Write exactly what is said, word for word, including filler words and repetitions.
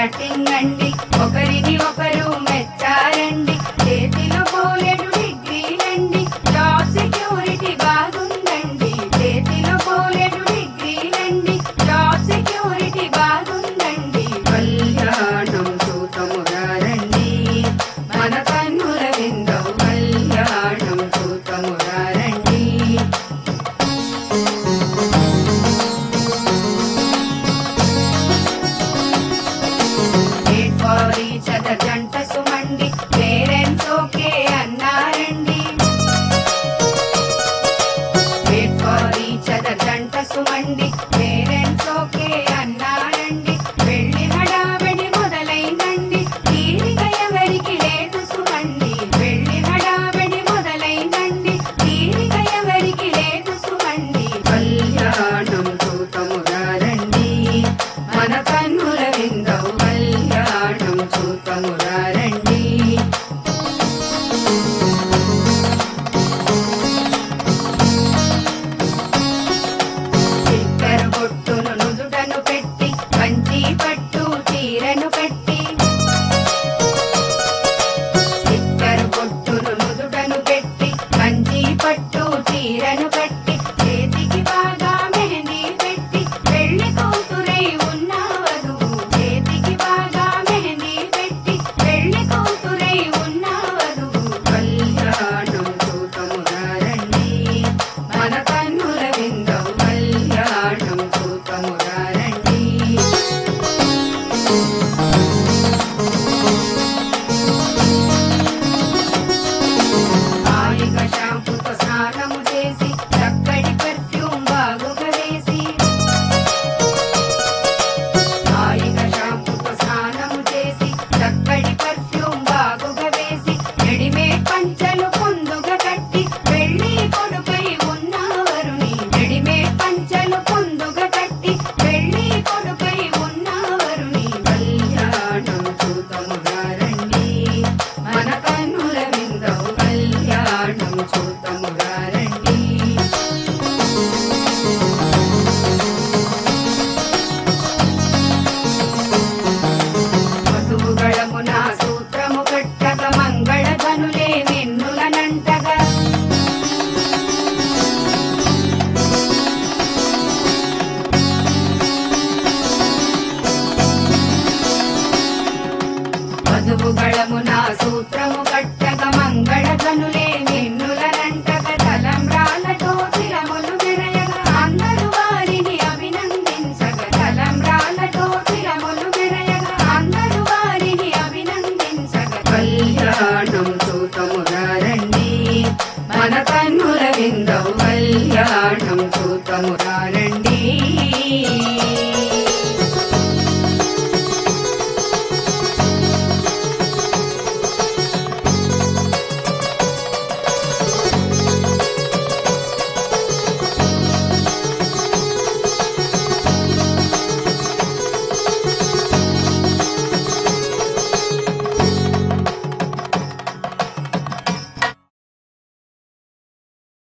Batting అండి, ఒకరిని ఒకరు మెచ్చారండి, చేతిలో పోలేడు డిగ్రీలండి, జాబ్ సెక్యూరిటీ బాగుందండి, చేతిలో పోలేడు డిగ్రీలండి, జాబ్ సెక్యూరిటీ బాగుందండి. కళ్యాణం చూతముగా రండి, మన కన్నుల విందం కళ్యాణం చూతముగా రండి. జంట సుమండి, పేరెంట్స్ ఓకే అన్నారండి, వెయిట్ ఫర్ ఈచ్ అదర్ జంట సుమండి, పేరెంట్స్ ఓకే అన్నారండి, పెళ్లి హడావిడి మొదలైందండి, తీరిక ఎవరికి లేదు సుమండి, పెళ్లి హడావిడి మొదలైందండి, తీరిక ఎవరికి లేదు సుమండి. కళ్యాణం చూతముగా రండి, మన కన్నుల విందం కళ్యాణం చూతముగా రండి. చిక్కరు బొట్టును నుదుటను పెట్టి, కంచి పట్టు చీరను కట్టి, చిక్కరు బొట్టును నుదుటను పెట్టి, కంచి పట్టు చీరను కట్టి, చేతికి బాగా మెహందీ పెట్టి, పెళ్లి కూతురై ఉన్న వధువు, చేతికి బాగా మెహందీ పెట్టి, పెళ్లి కూతురై ఉన్న వధువు. కళ్యాణం చూతముగా రండి, మన కన్నుల విందం కళ్యాణం చూతముగా రండి. హాయిగా షాంపూతో స్నానము చేసి, చక్కటి పర్ఫ్యూమ్ బాగుగా వేసి, హాయిగా షాంపూతో స్నానము చేసి, చక్కటి పర్ఫ్యూమ్ బాగుగా వేసి, రెడీమేడ్ పంచలు పొందుగా కట్టి, పెళ్లి కొడుకై ఉన్న వరుని, రెడీమేడ్ పంచలు పొందుగా కట్టి, పెళ్లి కొడుకై ఉన్న వరుని. కళ్యాణం చూతముగా రండి, మన కన్నుల విందం కళ్యాణం చూతముగా రండి. వధువుగళమున సూత్రము కట్టగ, మంగళ ధనులే మిన్నులనంటగా, వధువుగళమున సూత్రము కట్ట